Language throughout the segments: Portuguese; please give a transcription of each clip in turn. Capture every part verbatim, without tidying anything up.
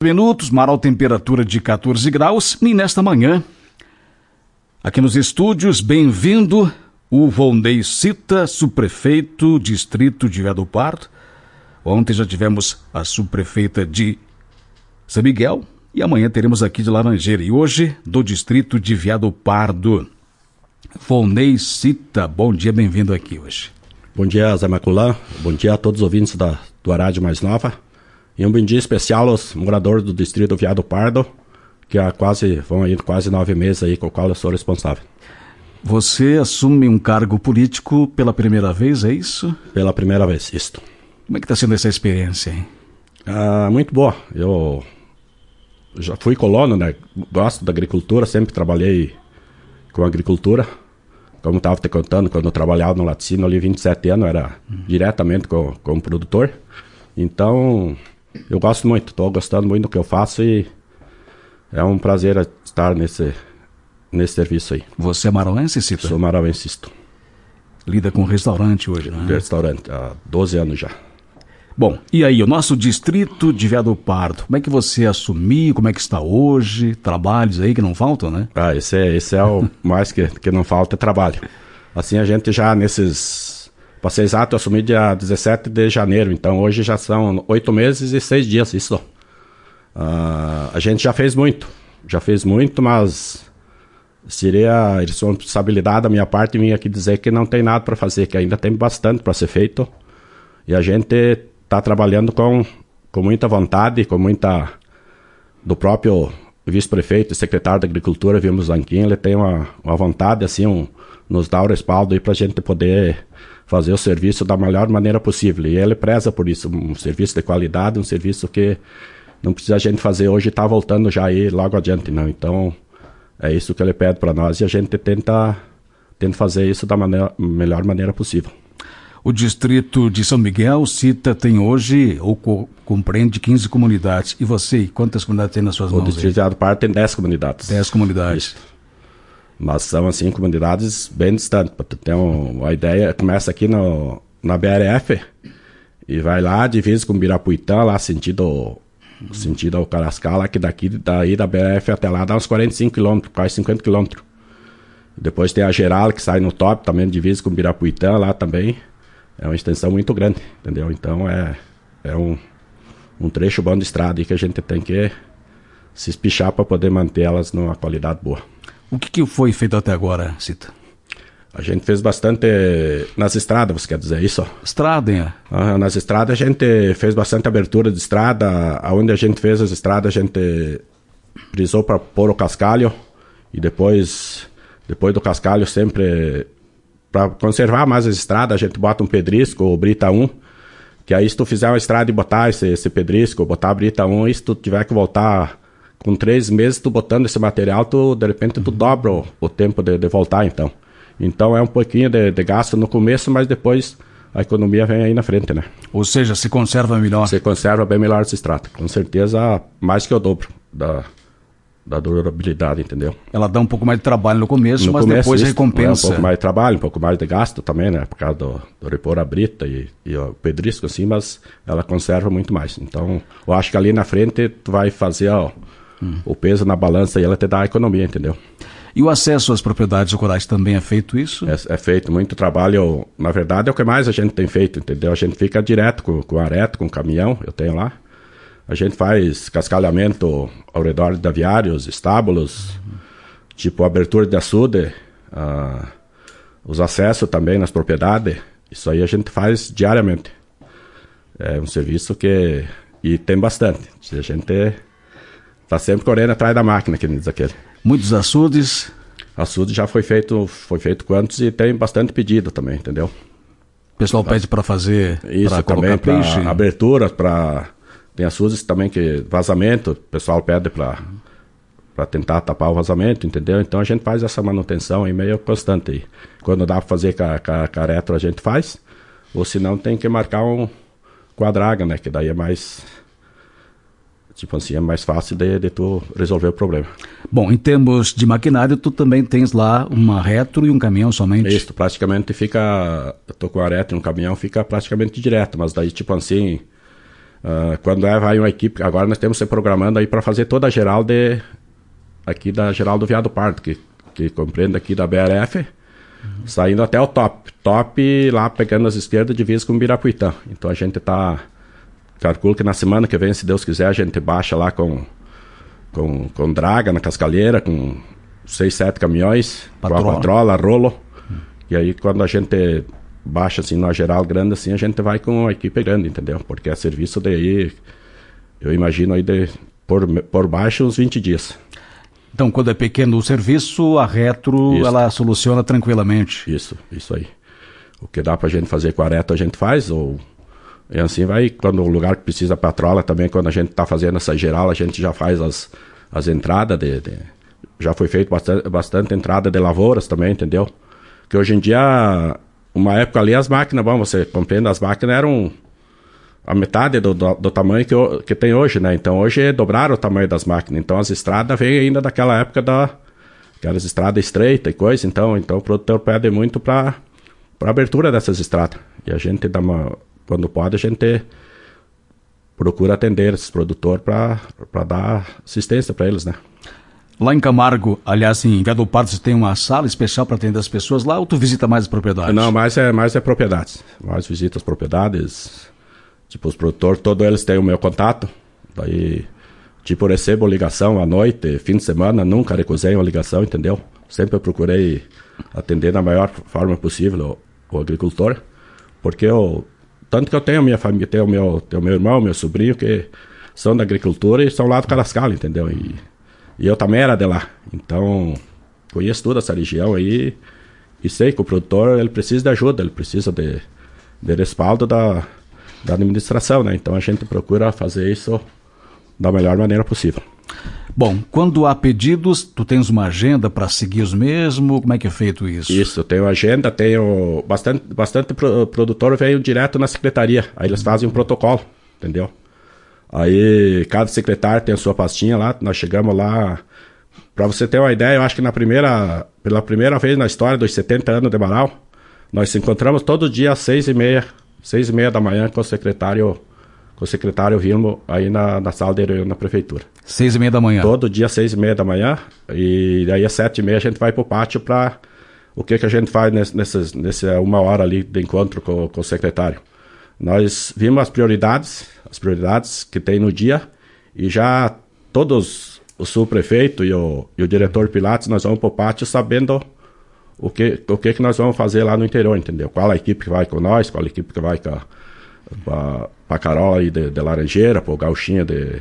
Minutos, marau temperatura de quatorze graus, e nesta manhã, aqui nos estúdios, bem-vindo o Volney Cita, subprefeito, distrito de Veado Pardo. Ontem já tivemos a subprefeita de São Miguel e amanhã teremos aqui de Laranjeira. E hoje, do distrito de Veado Pardo. Volney Cita, bom dia, bem-vindo aqui hoje. Bom dia, Zé Maculã. Bom dia a todos os ouvintes da, do Rádio Mais Nova. E um bom dia especial aos moradores do distrito do Veado Pardo, que há quase, vão aí quase nove meses aí com o qual eu sou responsável. Você assume um cargo político pela primeira vez, é isso? Pela primeira vez, isto. Como é que está sendo essa experiência, hein? Ah, muito boa. Eu já fui colono, né? Gosto da agricultura, sempre trabalhei com agricultura. Como estava te contando, quando eu trabalhava no laticínio ali, vinte e sete anos, era uhum. diretamente com, com o produtor. Então, eu gosto muito, estou gostando muito do que eu faço e é um prazer estar nesse, nesse serviço aí. Você é marauense, Cita? Sou marauencista. Lida com restaurante hoje, não é? Restaurante, há doze anos já. Bom, e aí, o nosso distrito de Veado Pardo, como é que você assumiu, como é que está hoje? Trabalhos aí que não faltam, né? Ah, esse é, esse é o mais que, que não falta, é trabalho. Assim, a gente já nesses... Para ser exato, eu assumi dia dezessete de janeiro, então hoje já são oito meses e seis dias, isso. Uh, a gente já fez muito, já fez muito, mas seria a responsabilidade da minha parte vir aqui dizer que não tem nada para fazer, que ainda tem bastante para ser feito. E a gente está trabalhando com, com muita vontade, com muita... Do próprio vice-prefeito e secretário da Agricultura, vimos Lanquim, ele tem uma, uma vontade, assim, um, nos dá o respaldo aí para a gente poder fazer o serviço da melhor maneira possível. E ele preza por isso, um serviço de qualidade, um serviço que não precisa a gente fazer hoje e está voltando já aí logo adiante, não. Então, é isso que ele pede para nós e a gente tenta, tenta fazer isso da maneira, melhor maneira possível. O distrito de São Miguel, Cita, tem hoje, ou co compreende quinze comunidades. E você, quantas comunidades tem nas suas o mãos? O distrito de Veado Pardo tem dez comunidades. dez comunidades. Isso. Mas são, assim, comunidades bem distantes. Para tu ter uma ideia, começa aqui no, na B R F e vai lá, divisa com Birapuitã, lá sentido, uhum. sentido ao Carascal, que daqui, daí da B R F até lá dá uns quarenta e cinco quilômetros, quase cinquenta quilômetros. Depois tem a Geral, que sai no top, também divisa com Birapuitã, lá também. É uma extensão muito grande, entendeu? Então é, é um, um trecho bom de estrada aí que a gente tem que se espichar para poder manter elas numa qualidade boa. O que, que foi feito até agora, Cita? A gente fez bastante nas estradas, você quer dizer isso? Estrada, hein? Ah, nas estradas a gente fez bastante abertura de estrada. Onde a gente fez as estradas, a gente precisou para pôr o cascalho. E depois, depois do cascalho, sempre para conservar mais as estradas, a gente bota um pedrisco ou brita um. Que aí se tu fizer uma estrada e botar esse, esse pedrisco, botar a brita um, e se tu tiver que voltar... Com três meses, tu botando esse material, tu, de repente tu dobra o, o tempo de, de voltar, então. Então é um pouquinho de, de gasto no começo, mas depois a economia vem aí na frente, né? Ou seja, se conserva melhor. Se conserva bem melhor esse extrato. Com certeza, mais que o dobro da, da durabilidade, entendeu? Ela dá um pouco mais de trabalho no começo, no mas começo, depois isso, recompensa. É um pouco mais de trabalho, um pouco mais de gasto também, né? Por causa do, do repor a brita e, e o pedrisco, assim, mas ela conserva muito mais. Então, eu acho que ali na frente tu vai fazer, ó, Hum. o peso na balança e ela te dá a economia, entendeu? E o acesso às propriedades rurais também é feito isso? É, é feito muito trabalho, na verdade é o que mais a gente tem feito, entendeu? A gente fica direto com, com areto, com caminhão, eu tenho lá. A gente faz cascalhamento ao redor de aviários, estábulos, uhum. tipo abertura de açude, uh, os acessos também nas propriedades, isso aí a gente faz diariamente. É um serviço que... e tem bastante, a gente... Tá sempre correndo atrás da máquina, que diz aquele. Muitos açudes? Açude já foi feito, foi feito quantos e tem bastante pedido também, entendeu? O pessoal pede para fazer, isso também, para abertura, para tem açudes também que vazamento, o pessoal pede para para tentar tapar o vazamento, entendeu? Então a gente faz essa manutenção aí meio constante aí. Quando dá para fazer com a, com a, com a retro a gente faz, ou se não tem que marcar um quadraga, né? Que daí é mais... Tipo assim, é mais fácil de, de tu resolver o problema. Bom, em termos de maquinário, tu também tens lá uma retro e um caminhão somente? Isso, praticamente fica... Eu tô com a retro e um caminhão, fica praticamente direto, mas daí tipo assim... Uh, quando é, vai uma equipe, agora nós temos se programando aí para fazer toda a geral de, aqui da geral do Veado Pardo, que, que compreende aqui da B R F, uhum. saindo até o top. Top lá pegando as esquerdas divisa com Birapuitã. Então a gente tá, calculo que na semana que vem, se Deus quiser, a gente baixa lá com, com, com draga na cascalheira, com seis, sete caminhões, patrola. Com a patrola, rolo. Uhum. E aí quando a gente baixa assim, na geral grande assim, a gente vai com a equipe grande, entendeu? Porque é serviço daí, eu imagino aí de, por, por baixo uns vinte dias. Então, quando é pequeno o serviço, a Retro, isso. ela soluciona tranquilamente. Isso, isso aí. O que dá pra gente fazer com a Retro, a gente faz, ou... E assim vai, quando o lugar que precisa patrola também, quando a gente tá fazendo essa geral, a gente já faz as, as entradas de, de... Já foi feito bastante, bastante entrada de lavouras também, entendeu? Que hoje em dia... Uma época ali as máquinas, bom, você compreende, as máquinas eram a metade do, do, do tamanho que, que tem hoje, né? Então hoje dobraram o tamanho das máquinas. Então as estradas vêm ainda daquela época da... Aquelas estradas estreitas e coisa. Então, então o produtor pede muito para a abertura dessas estradas. E a gente dá uma... Quando pode, a gente procura atender esses produtores para dar assistência para eles, né? Lá em Camargo, aliás, em Veado Pardo, você tem uma sala especial para atender as pessoas lá ou tu visita mais as propriedades? Não, mais é, mais é propriedades. Mais visita as propriedades. Tipo, os produtores, todos eles têm o meu contato. Daí, tipo, eu recebo ligação à noite, fim de semana, nunca recusei uma ligação, entendeu? Sempre eu procurei atender da maior forma possível o, o agricultor. Porque eu, tanto que eu tenho a minha família, tenho o meu, tenho meu irmão, meu sobrinho, que são da agricultura e são lá do Carrascal, entendeu? E... E eu também era de lá, então conheço toda essa região aí e sei que o produtor ele precisa de ajuda, ele precisa de, de respaldo da, da administração, né? Então a gente procura fazer isso da melhor maneira possível. Bom, quando há pedidos, tu tens uma agenda para seguir os mesmos? Como é que é feito isso? Isso, eu tenho agenda, tenho bastante, bastante pro, produtor veio direto na secretaria, aí eles fazem um protocolo, entendeu? Aí cada secretário tem a sua pastinha lá, nós chegamos lá, para você ter uma ideia, eu acho que na primeira, pela primeira vez na história dos setenta anos de Marau, nós se encontramos todo dia às seis e meia, seis e meia da manhã com o secretário, com o secretário Vilmo aí na, na sala de reunião na prefeitura. Seis e meia da manhã? Todo dia às seis e meia da manhã, e aí às sete e meia a gente vai pro pátio para o que que a gente faz nesse, nesse, nesse uma hora ali de encontro com, com o secretário. Nós vimos as prioridades, as prioridades que tem no dia e já todos, o subprefeito e o, e o diretor Pilates, nós vamos para o pátio sabendo o que, o que que nós vamos fazer lá no interior, entendeu? Qual a equipe que vai com nós, qual a equipe que vai com a, com a Carol aí de, de Laranjeira, para o Gauchinho de...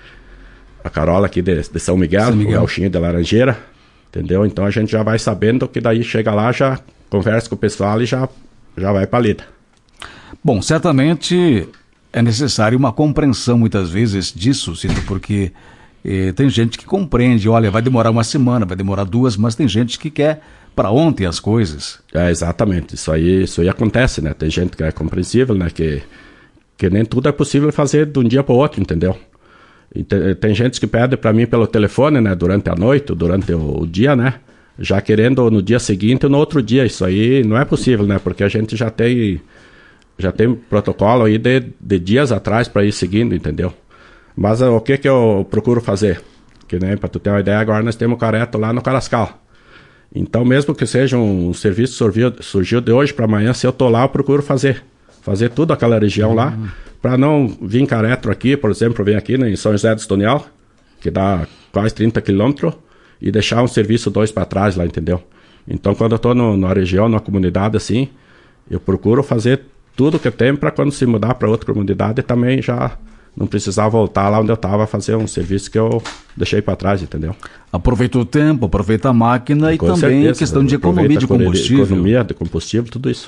A Carola aqui de, de São Miguel, São Miguel. O Gauchinho de Laranjeira, entendeu? Então a gente já vai sabendo que daí chega lá, já conversa com o pessoal e já, já vai para a lida. Bom, certamente é necessário uma compreensão muitas vezes disso, Cito, porque eh, tem gente que compreende, olha, vai demorar uma semana, vai demorar duas, mas tem gente que quer para ontem as coisas. É, exatamente, isso aí, isso aí acontece, né? Tem gente que é compreensível, né? Que, que nem tudo é possível fazer de um dia para o outro, entendeu? E te, tem gente que pede para mim pelo telefone, né? Durante a noite, durante o, o dia, né? Já querendo no dia seguinte ou no outro dia, isso aí não é possível, né? Porque a gente já tem... Já tem protocolo aí de, de dias atrás para ir seguindo, entendeu? Mas uh, o que que eu procuro fazer? Que nem para tu ter uma ideia, agora nós temos careto lá no Carrascal. Então, mesmo que seja um serviço que surgiu, surgiu de hoje para amanhã, se eu tô lá, eu procuro fazer. Fazer tudo aquela região uhum. lá, para não vir careto aqui, por exemplo, vem aqui né, em São José dos Tonial, que dá quase trinta quilômetros, e deixar um serviço dois para trás lá, entendeu? Então, quando eu tô no, na região, na comunidade assim, eu procuro fazer tudo que tem para quando se mudar para outra comunidade também já não precisar voltar lá onde eu estava a fazer um serviço que eu deixei para trás, entendeu? Aproveita o tempo, aproveita a máquina e Com também certeza, questão de economia de combustível. Economia de combustível, tudo isso.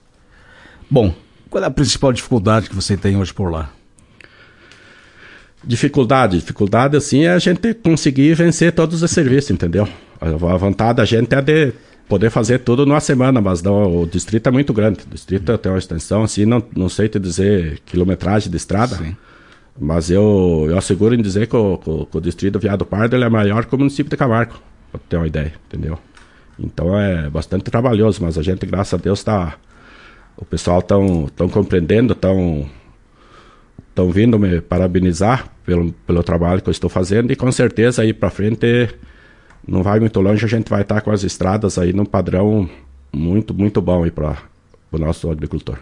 Bom, qual é a principal dificuldade que você tem hoje por lá? Dificuldade, dificuldade assim é a gente conseguir vencer todos os serviços, entendeu? A vontade da gente é de poder fazer tudo numa semana, mas não, o distrito é muito grande. O distrito tem uma extensão, assim, não, não sei te dizer quilometragem de estrada, Sim. mas eu, eu asseguro em dizer que o, que, que o distrito do Veado Pardo ele é maior que o município de Camargo, para ter uma ideia, entendeu? Então é bastante trabalhoso, mas a gente, graças a Deus, tá, o pessoal estão tão compreendendo, estão estão vindo me parabenizar pelo, pelo trabalho que eu estou fazendo, e com certeza aí para frente, não vai muito longe, a gente vai estar com as estradas aí num padrão muito, muito bom aí para o nosso agricultor.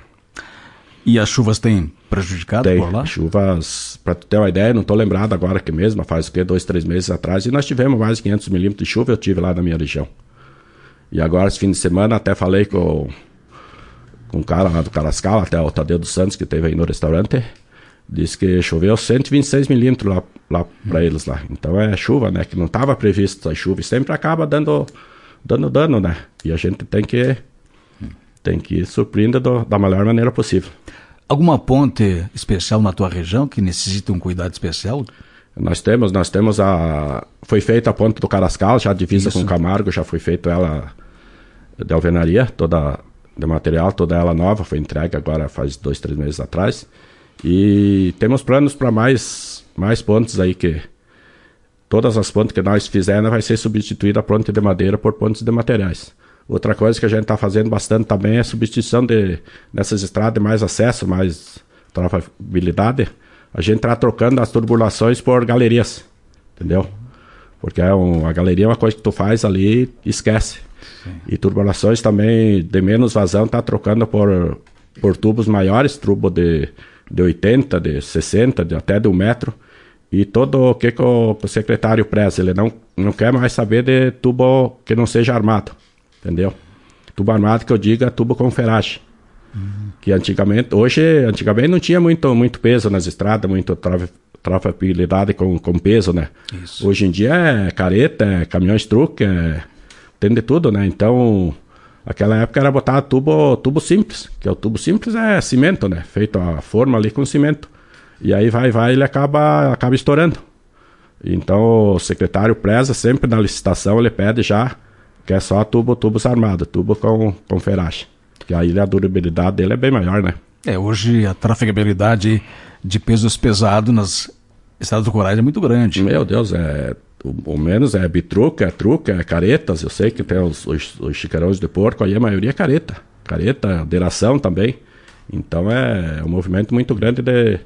E as chuvas têm prejudicado Tem por lá? chuvas, para tu ter uma ideia, não estou lembrado agora aqui mesmo, faz o que, dois, três meses atrás, e nós tivemos mais de quinhentos milímetros de chuva, eu tive lá na minha região. E agora, esse fim de semana, até falei com, com um cara lá do Carrascal, até o Tadeu dos Santos, que esteve aí no restaurante, disse que choveu cento e vinte e seis milímetros lá, lá para eles lá. Então é chuva, né, que não estava previsto a chuva, e sempre acaba dando, dando dano, né, e a gente tem que, tem que ir surpreender do, da melhor maneira possível. Alguma ponte especial na tua região que necessita um cuidado especial? Nós temos, nós temos a... Foi feita a ponte do Carrascal, já divisa Isso. com Camargo, já foi feita ela de alvenaria, toda de material, toda ela nova, foi entregue agora faz dois, três meses atrás. E temos planos para mais, mais pontes aí, que todas as pontes que nós fizermos vai ser substituída a ponte de madeira por pontes de materiais. Outra coisa que a gente está fazendo bastante também é a substituição de, nessas estradas de mais acesso, mais trafegabilidade. A gente está trocando as turbulações por galerias, entendeu? Porque é um, a galeria é uma coisa que tu faz ali e esquece. Sim. E turbulações também de menos vazão está trocando por, por tubos maiores, tubo de, de oitenta, de sessenta, de, até de um metro. E todo o que, que o secretário preza, ele não, não quer mais saber de tubo que não seja armado. Entendeu? Tubo armado que eu digo é tubo com ferragem. Uhum. Que antigamente, hoje, antigamente não tinha muito, muito peso nas estradas, muito trafegabilidade com, com peso, né? Isso. Hoje em dia é careta, é caminhões truque, é, tem de tudo, né? Então, aquela época era botar tubo, tubo simples, que o tubo simples é cimento, né? Feito a forma ali com cimento. E aí vai, vai, ele acaba, acaba estourando. Então, o secretário preza sempre na licitação, ele pede já que é só tubo, tubos armados, tubo com, com ferragem. Que aí a durabilidade dele é bem maior, né? É, hoje a trafegabilidade de pesos pesados nas estradas rurais é muito grande. Meu Deus, é, o, o menos é bitruca, é truca, é caretas, eu sei que tem os, os, os chicarões de porco, aí a maioria é careta. Careta, deração também. Então é um movimento muito grande de,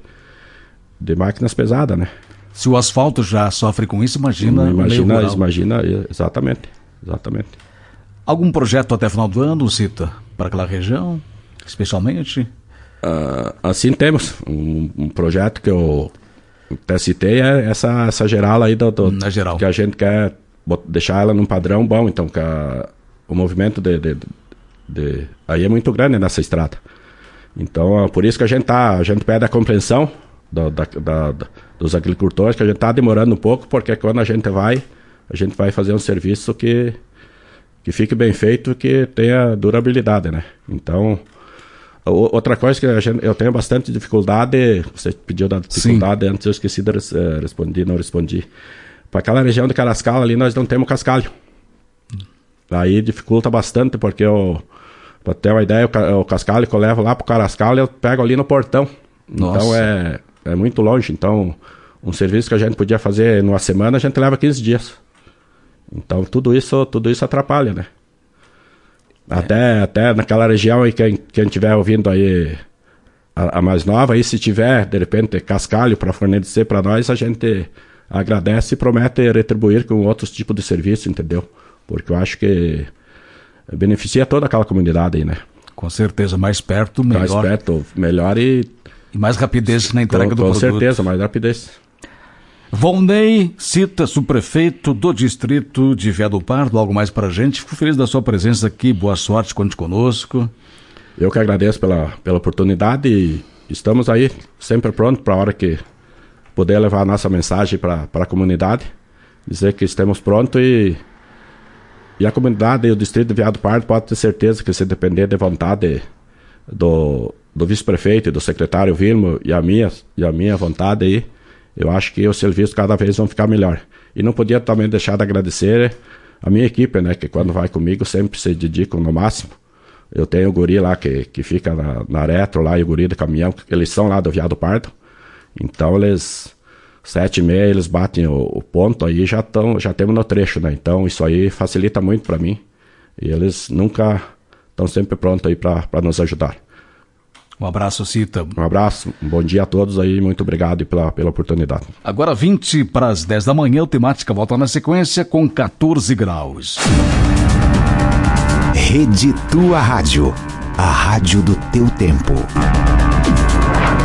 de máquinas pesadas, né? Se o asfalto já sofre com isso, imagina Imagina, imagina, exatamente. Exatamente. Algum projeto até final do ano, Cita, para aquela região, especialmente? Uh, assim temos. Um, um projeto que eu até citei é essa, essa geral aí do, do, Na geral. Que a gente quer deixar ela num padrão bom. Então, que a, o movimento de, de, de, de... Aí é muito grande nessa estrada. Então, por isso que a gente, tá, a gente pede a compreensão do, da, da, da, dos agricultores, que a gente está demorando um pouco, porque quando a gente vai... A gente vai fazer um serviço que, que fique bem feito, que tenha durabilidade, né? Então, o, outra coisa que a gente, eu tenho bastante dificuldade, você pediu da dificuldade, Sim. Antes eu esqueci de uh, responder, não respondi. Para aquela região de Carrascal ali, nós não temos cascalho. Aí dificulta bastante, porque para ter uma ideia, o, o cascalho que eu levo lá para o Carrascal, eu pego ali no portão. Nossa. Então é, é muito longe. Então, um serviço que a gente podia fazer numa semana, a gente leva quinze dias. Então tudo isso, tudo isso atrapalha, né? É. Até, até naquela região aí, quem, quem estiver ouvindo aí a, a mais nova, aí se tiver, de repente, cascalho para fornecer para nós, a gente agradece e promete retribuir com outros tipos de serviço, entendeu? Porque eu acho que beneficia toda aquela comunidade aí, né? Com certeza, mais perto, melhor. Mais perto, melhor e... E mais rapidez na entrega com, do com produto. Com certeza, mais rapidez. Volney Cita, subprefeito do distrito de Veado Pardo, algo mais para a gente. Fico feliz da sua presença aqui, boa sorte, conte conosco. Eu que agradeço pela, pela oportunidade e estamos aí sempre prontos para a hora que poder levar a nossa mensagem para a comunidade, dizer que estamos prontos e, e a comunidade e o distrito de Veado Pardo pode ter certeza que se depender da vontade do, do vice-prefeito e do secretário Vilmo e a minha, e a minha vontade aí, eu acho que os serviços cada vez vão ficar melhor. E não podia também deixar de agradecer a minha equipe, né? Que quando vai comigo sempre se dedicam no máximo. Eu tenho o guri lá que, que fica na, na retro lá e o guri do caminhão. Eles são lá do Veado Pardo. Então eles, sete e meia, eles batem o, o ponto aí já estão, já temos no trecho, né? Então isso aí facilita muito para mim. E eles nunca estão sempre prontos aí para nos ajudar. Um abraço, Cita. Um abraço, um bom dia a todos aí, muito obrigado pela, pela oportunidade. Agora vinte para as dez da manhã, o Temática volta na sequência com quatorze graus. Rede Tua Rádio, a rádio do teu tempo.